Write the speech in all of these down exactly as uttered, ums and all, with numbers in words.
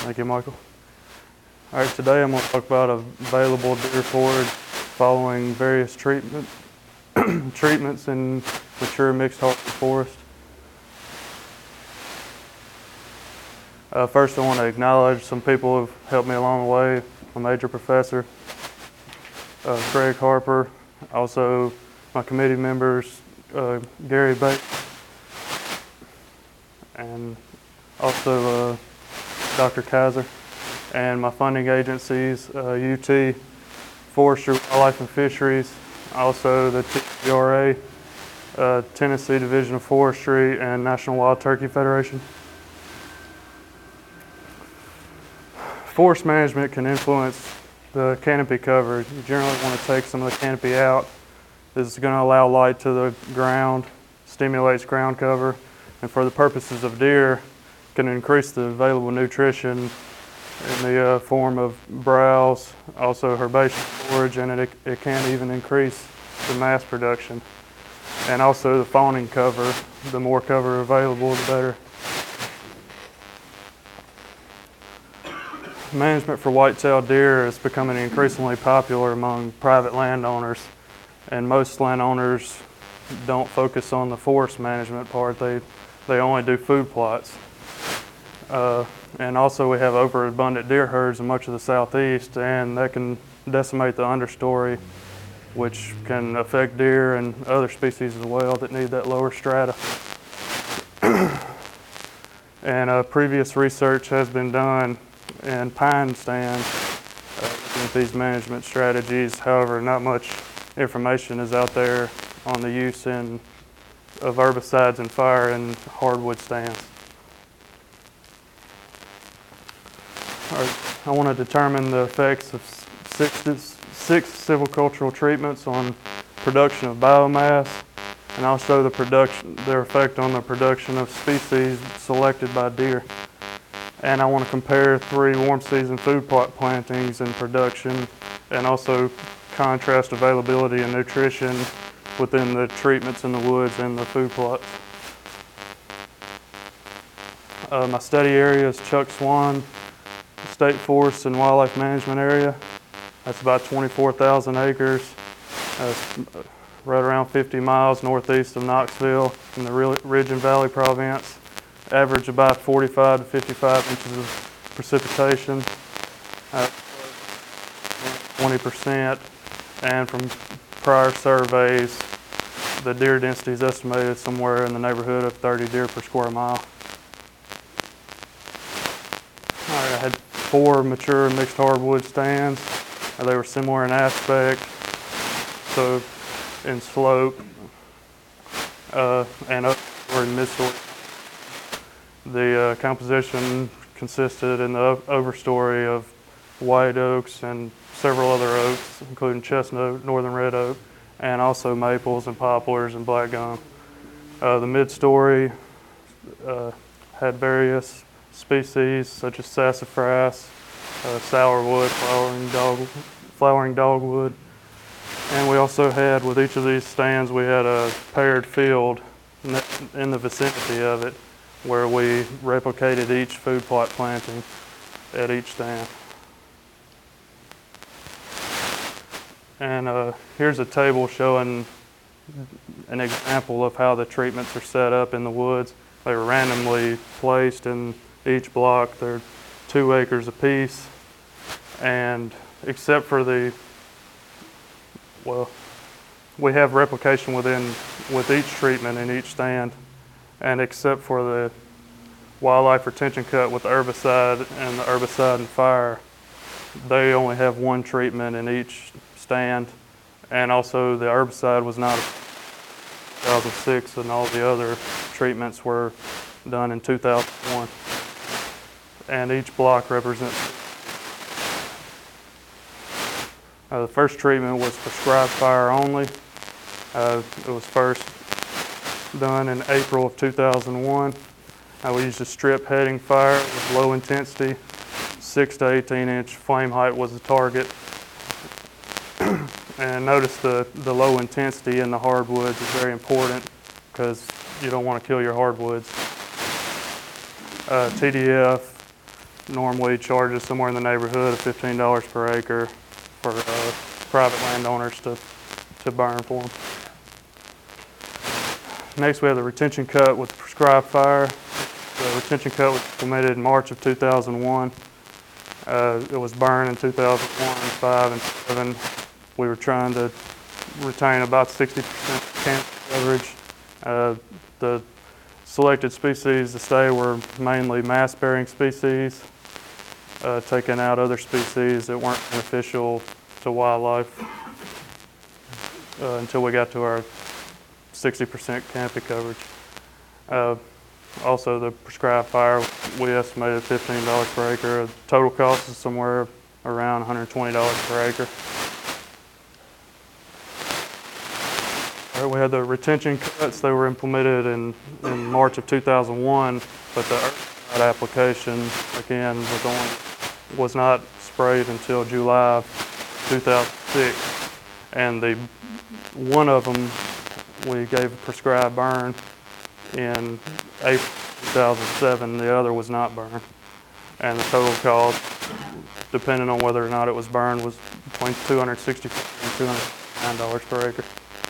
Thank you, Michael. All right, today I'm going to talk about available deer forage following various treatment, treatments in mature mixed hardwood forest. Uh, first, I want to acknowledge some people who have helped me along the way. My major professor, uh, Craig Harper, also my committee members, uh, Gary Bates, and also uh, Doctor Kaiser, and my funding agencies, uh, U T, Forestry, Wildlife and Fisheries, also the T V R A, uh, Tennessee Division of Forestry, and National Wild Turkey Federation. Forest management can influence the canopy cover. You generally want to take some of the canopy out. This is going to allow light to the ground, stimulates ground cover, and for the purposes of deer, can increase the available nutrition in the uh, form of browse, also herbaceous forage, and it, it can even increase the mass production. And also the fawning cover, the more cover available, the better. Management for white-tailed deer is becoming increasingly popular among private landowners, and most landowners don't focus on the forest management part. They, they only do food plots. Uh, and also we have overabundant deer herds in much of the southeast, and that can decimate the understory, which can affect deer and other species as well that need that lower strata. And uh, previous research has been done in pine stands uh, with these management strategies. However, not much information is out there on the use in, of herbicides and fire in hardwood stands. All right, I want to determine the effects of six, six silvicultural treatments on production of biomass, and also the production, their effect on the production of species selected by deer. And I want to compare three warm season food plot plantings and production, and also contrast availability and nutrition within the treatments in the woods and the food plots. Uh, my study area is Chuck Swan State Forest and Wildlife Management Area. That's about twenty-four thousand acres. That's right around fifty miles northeast of Knoxville in the Ridge and Valley Province. Average about forty-five to fifty-five inches of precipitation, uh, twenty percent, and from prior surveys, the deer density is estimated somewhere in the neighborhood of thirty deer per square mile. All right, I had four mature mixed hardwood stands. Uh, they were similar in aspect, so in slope, uh, and upward and mid-story. The uh, composition consisted in the overstory of white oaks and several other oaks, including chestnut, northern red oak, and also maples and poplars and black gum. Uh, the mid-story uh, had various species such as sassafras, uh, sourwood, flowering, dog, flowering dogwood, and we also had, with each of these stands, we had a paired field in the vicinity of it, where we replicated each food plot planting at each stand. And uh, here's a table showing an example of how the treatments are set up in the woods. They were randomly placed in each block. They're two acres apiece, and except for the, well, we have replication within with each treatment in each stand. And except for the wildlife retention cut with the herbicide and the herbicide and fire, they only have one treatment in each stand. And also the herbicide was not two thousand six, and all the other treatments were done in two thousand one. And each block represents. Uh, the first treatment was prescribed fire only. Uh, it was first done in April of two thousand one. Uh, we used a strip heading fire with low intensity. six to eighteen inch flame height was the target. And notice the, the low intensity in the hardwoods is very important because you don't want to kill your hardwoods. Uh, T D F normally charges somewhere in the neighborhood of fifteen dollars per acre for uh, private landowners to, to burn for them. Next, we have the retention cut with prescribed fire. The retention cut was implemented in March of two thousand one. Uh, it was burned in two thousand one, five, and seven. We were trying to retain about sixty percent canopy coverage. Uh, the selected species to stay were mainly mass-bearing species, uh, taking out other species that weren't beneficial to wildlife uh, until we got to our sixty percent canopy coverage. Uh, also, the prescribed fire, we estimated fifteen dollars per acre. The total cost is somewhere around one hundred twenty dollars per acre. All right, we had the retention cuts. They were implemented in, in March of two thousand one, but the herbicide application, again, was, only, was not sprayed until July of two thousand six. And the one of them, we gave a prescribed burn in April two thousand seven. The other was not burned. And the total cost, depending on whether or not it was burned, was between two hundred sixty-four dollars and two hundred nine dollars per acre.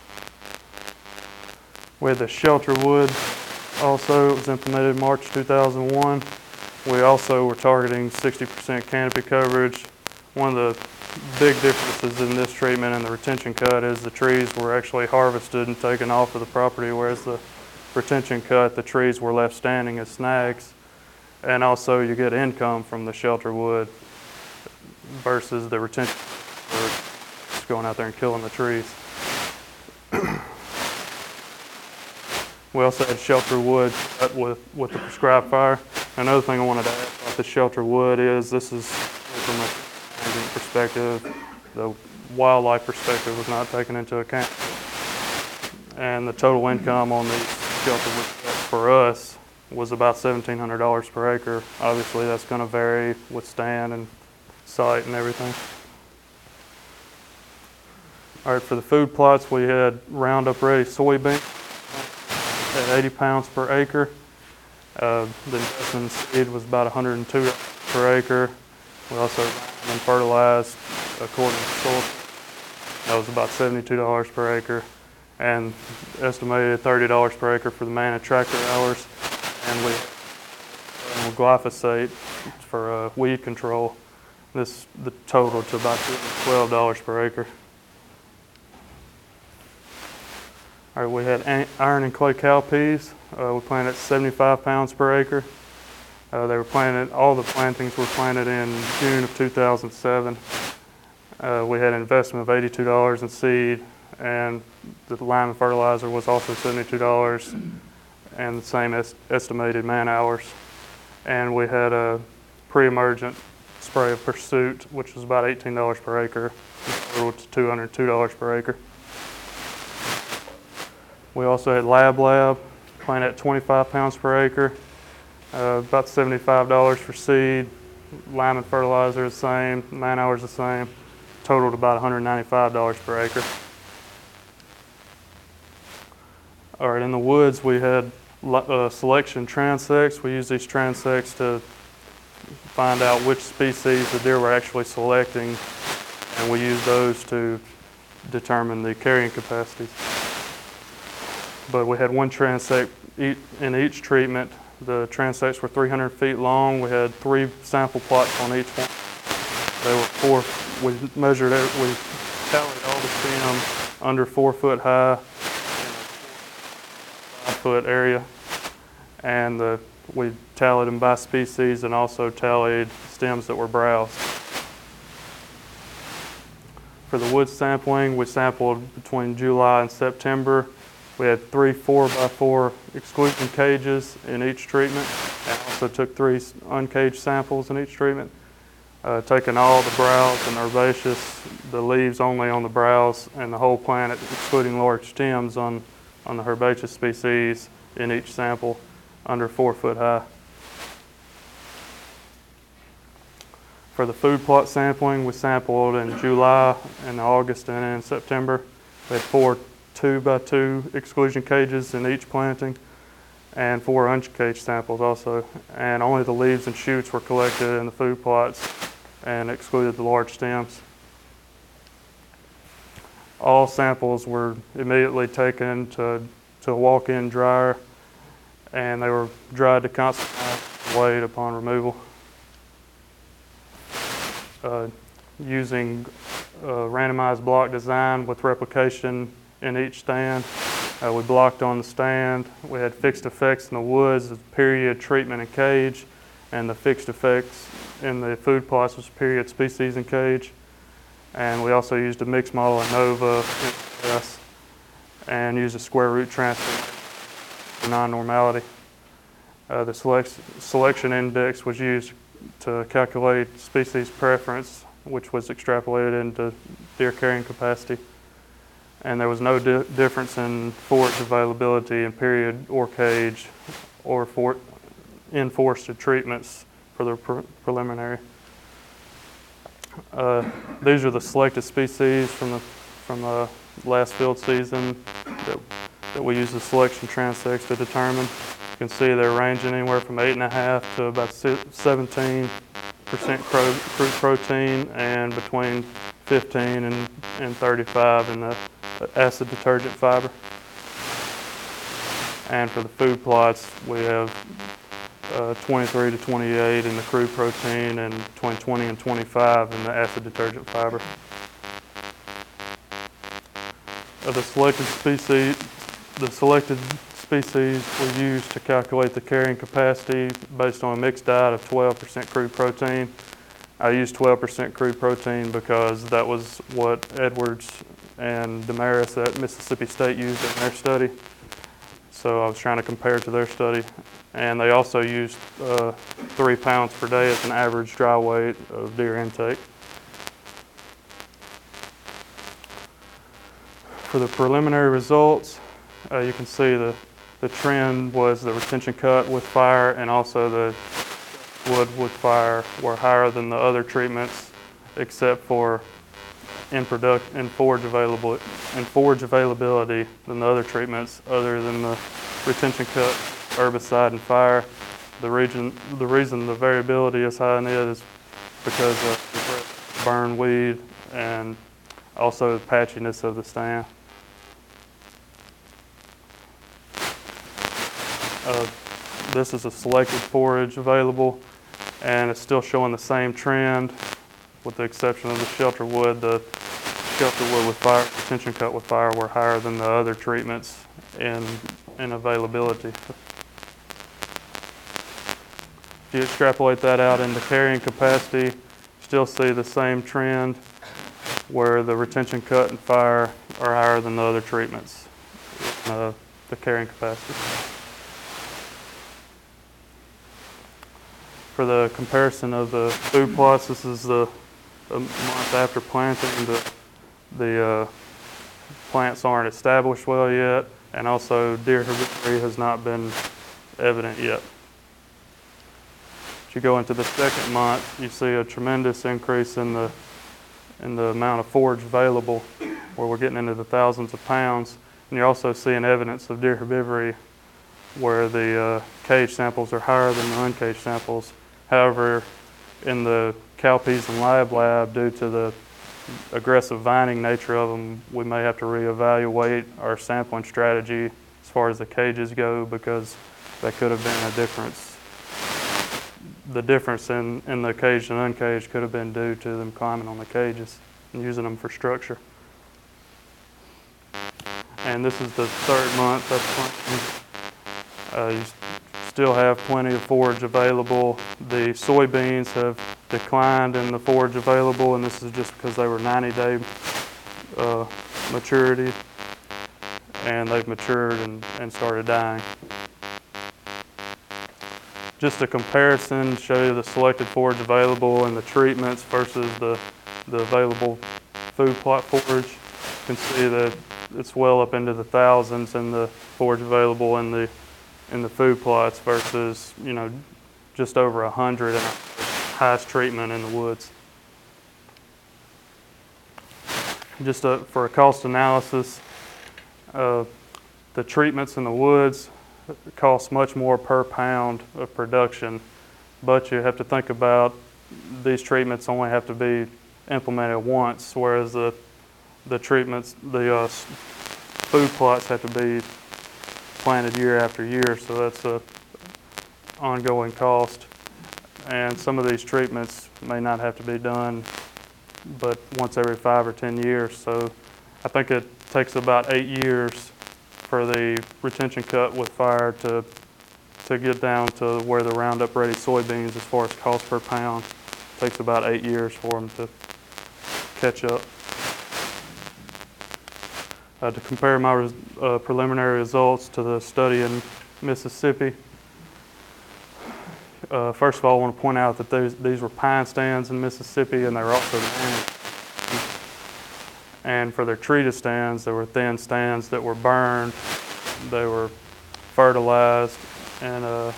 We had the shelter wood also. It was implemented in March two thousand one. We also were targeting sixty percent canopy coverage. One of the big differences in this treatment and the retention cut is the trees were actually harvested and taken off of the property, whereas the retention cut, the trees were left standing as snags. And also you get income from the shelter wood versus the retention wood, just going out there and killing the trees. We also had shelter wood cut with, with the prescribed fire. Another thing I wanted to add about the shelter wood is this is from a management perspective. The wildlife perspective was not taken into account. And the total income on these shelter wood cuts for us was about seventeen hundred dollars per acre. Obviously that's going to vary with stand and site and everything. All right, for the food plots, we had Roundup Ready soybean at eighty pounds per acre. Uh, the investment in seed was about one hundred two dollars per acre. We also ran and fertilized according to soil. That was about seventy-two dollars per acre. And estimated thirty dollars per acre for the man and tractor hours. And we uh, glyphosate for uh, weed control. This the total to about twelve dollars per acre. All right, we had iron and clay cowpeas. Uh, we planted seventy-five pounds per acre. Uh, they were planted, all the plantings were planted in June of two thousand seven. Uh, we had an investment of eighty-two dollars in seed, and the lime and fertilizer was also seventy-two dollars, and the same est estimated man hours. And we had a pre-emergent spray of Pursuit, which was about eighteen dollars per acre, total to two hundred two dollars per acre. We also had Lab Lab, planted at twenty-five pounds per acre, uh, about seventy-five dollars for seed, lime and fertilizer the same, man hours the same, totaled about one hundred ninety-five dollars per acre. All right, in the woods we had uh, selection transects. We used these transects to find out which species the deer were actually selecting, and we used those to determine the carrying capacities. But we had one transect in each treatment. The transects were three hundred feet long. We had three sample plots on each one. They were four, we measured it, we tallied all the stems under four foot high in a five foot area. And the, we tallied them by species and also tallied stems that were browsed. For the wood sampling, we sampled between July and September. We had three four by four exclusion cages in each treatment, and also took three uncaged samples in each treatment, uh, taking all the browse and herbaceous, the leaves only on the browse, and the whole plant, excluding large stems on, on the herbaceous species in each sample under four foot high. For the food plot sampling, we sampled in July and August and in September. We had four two by two exclusion cages in each planting, and four uncaged samples also. And only the leaves and shoots were collected in the food plots and excluded the large stems. All samples were immediately taken to, to a walk-in dryer, and they were dried to constant weight upon removal. Uh, using a randomized block design with replication in each stand. Uh, we blocked on the stand. We had fixed effects in the woods, period, treatment, and cage, and the fixed effects in the food plots was period, species, and cage. And we also used a mixed model of NOVA and used a square root transfer for non-normality. Uh, the select selection index was used to calculate species preference, which was extrapolated into deer carrying capacity. And there was no di difference in forage availability in period or cage or for in forested treatments for the pre preliminary. Uh, these are the selected species from the from the last field season that, that we use the selection transects to determine. You can see they're ranging anywhere from eight and a half to about seventeen percent crude protein and between fifteen and, and thirty-five in the acid detergent fiber. And for the food plots, we have uh, twenty-three to twenty-eight in the crude protein and between twenty and twenty-five in the acid detergent fiber. Of the selected species, the selected species were used to calculate the carrying capacity based on a mixed diet of twelve percent crude protein. I used twelve percent crude protein because that was what Edwards and Damaris at Mississippi State used in their study. So I was trying to compare to their study. And they also used uh, three pounds per day as an average dry weight of deer intake. For the preliminary results, uh, you can see the, the trend was the retention cut with fire and also the wood with fire were higher than the other treatments, except for in product in forage available in forage availability than the other treatments, other than the retention cut, herbicide, and fire. The region, the reason the variability is high in it is because of the burn weed and also the patchiness of the stand. Uh, this is a selected forage available, and it's still showing the same trend with the exception of the shelter wood. The shelter wood with fire, retention cut with fire were higher than the other treatments in, in availability. If you extrapolate that out into carrying capacity, still see the same trend where the retention cut and fire are higher than the other treatments in uh, the carrying capacity. For the comparison of the food plots, this is the a month after planting. The, the uh, plants aren't established well yet, and also deer herbivory has not been evident yet. As you go into the second month, you see a tremendous increase in the in the amount of forage available, where we're getting into the thousands of pounds. And you're also seeing evidence of deer herbivory, where the uh, cage samples are higher than the uncaged samples. However, in the cowpeas and lab lab, due to the aggressive vining nature of them, we may have to reevaluate our sampling strategy as far as the cages go, because that could have been a difference. The difference in, in the caged and uncaged could have been due to them climbing on the cages and using them for structure. And this is the third month of planting. Uh, you still have plenty of forage available. The soybeans have declined in the forage available, and this is just because they were ninety day uh, maturity, and they've matured and, and started dying. Just a comparison, show you the selected forage available and the treatments versus the, the available food plot forage. You can see that it's well up into the thousands in the forage available in the in the food plots versus, you know, just over a hundred in highest treatment in the woods. Just a, for a cost analysis, uh, the treatments in the woods costs much more per pound of production, but you have to think about these treatments only have to be implemented once, whereas the the treatments, the uh, food plots have to be planted year after year, so that's a ongoing cost. And some of these treatments may not have to be done but once every five or ten years. So I think it takes about eight years for the retention cut with fire to to get down to where the Roundup Ready soybeans, as far as cost per pound, takes about eight years for them to catch up. Uh, to compare my res uh, preliminary results to the study in Mississippi, uh, first of all, I want to point out that these, these were pine stands in Mississippi, and they were also managed. And for their treated stands, they were thin stands that were burned, they were fertilized, and uh,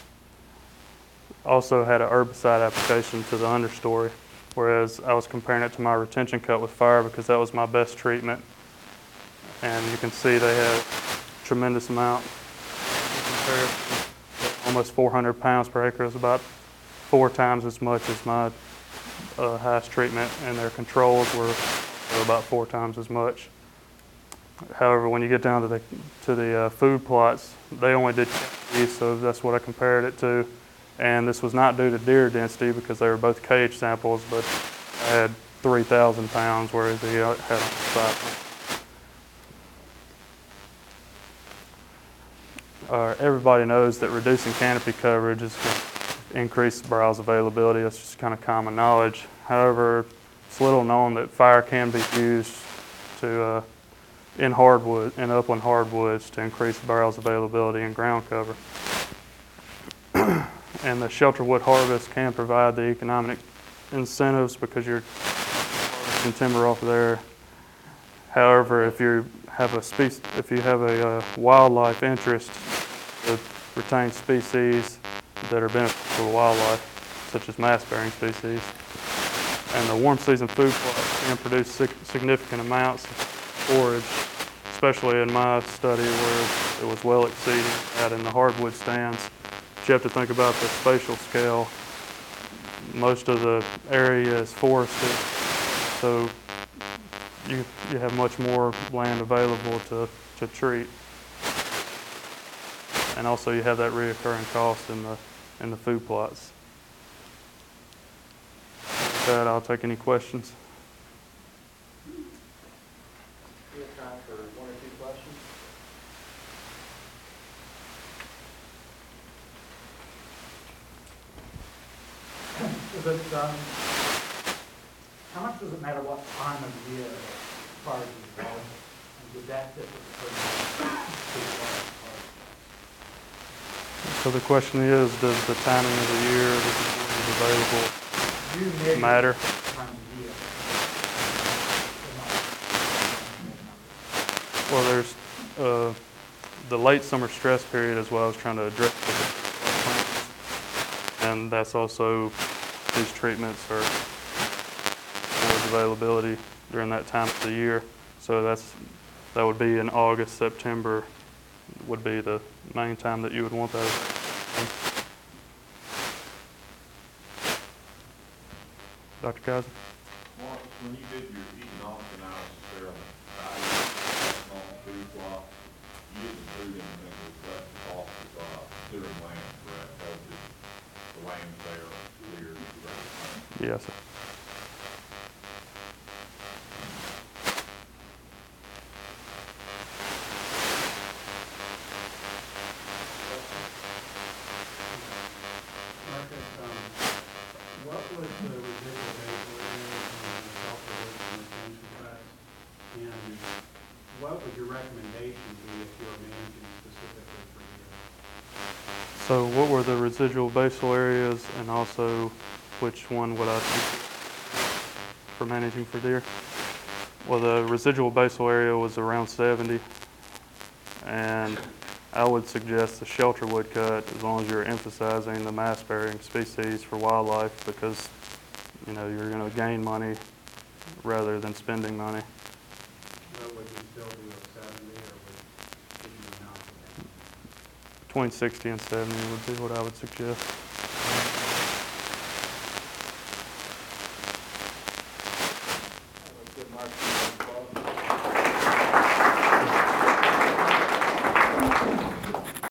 also had an herbicide application to the understory, whereas I was comparing it to my retention cut with fire because that was my best treatment. And you can see they had a tremendous amount in comparison. Almost four hundred pounds per acre is about four times as much as my uh, highest treatment, and their controls were about four times as much. However, when you get down to the to the uh, food plots, they only did these, so that's what I compared it to. And this was not due to deer density because they were both cage samples, but I had three thousand pounds, whereas he had five. Uh, everybody knows that reducing canopy coverage is going to increase browse availability. That's just kind of common knowledge. However, it's little known that fire can be used to uh, in hardwood, in upland hardwoods, to increase browse availability and ground cover. And the shelter wood harvest can provide the economic incentives because you're harvesting timber off of there. However, if you have a species, if you have a uh, wildlife interest to retain species that are beneficial to wildlife, such as mass-bearing species, and the warm season food plots can produce significant amounts of forage, especially in my study where it was well exceeding that in the hardwood stands. But you have to think about the spatial scale. Most of the area is forested, so you, you have much more land available to, to treat. And also you have that reoccurring cost in the, in the food plots. With that, I'll take any questions. We have time for one or two questions. Is it, um, how much does it matter what time of year as far as the development? And did that differ between So the question is, does the timing of the year that the food is available you measure matter? time of year? Well, there's uh, the late summer stress period is what I was trying to address with the plants. And that's also, these treatments are forage availability during that time of the year. So that's that would be in August, September would be the main time that you would want those. Doctor Kaiser? Mark, when you did your economic analysis there on the value of the food plot, you didn't include anything with that cost of uh, clearing land, correct? That was just the land there cleared, correct? Yes, sir. Marcus, um, what was the residual base area on the Southwood and retention cuts? And what would your recommendation be if you were managing specifically for deer? So what were the residual basal areas, and also which one would I choose for managing for deer? Well, the residual basal area was around seventy, and I would suggest the shelter wood cut as long as you're emphasizing the mass-bearing species for wildlife, because you know you're going to gain money rather than spending money. What would you still do at seventy, or would would you not? Between sixty and seventy would be what I would suggest.